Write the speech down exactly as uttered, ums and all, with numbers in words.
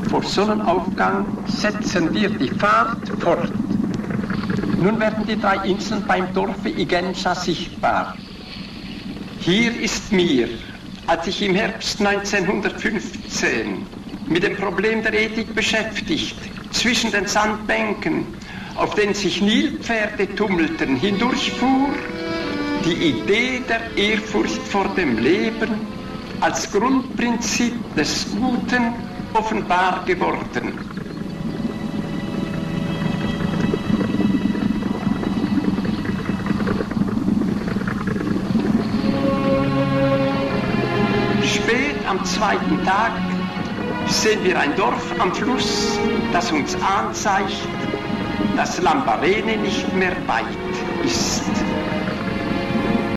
Vor Sonnenaufgang setzen wir die Fahrt fort. Nun werden die drei Inseln beim Dorfe Igenza sichtbar. Hier ist mir, als ich im Herbst neunzehnhundertfünfzehn mit dem Problem der Ethik beschäftigt, zwischen den Sandbänken, auf denen sich Nilpferde tummelten, hindurchfuhr, die Idee der Ehrfurcht vor dem Leben als Grundprinzip des Guten offenbar geworden. Spät am zweiten Tag sehen wir ein Dorf am Fluss, das uns anzeigt, dass Lambarene nicht mehr weit ist.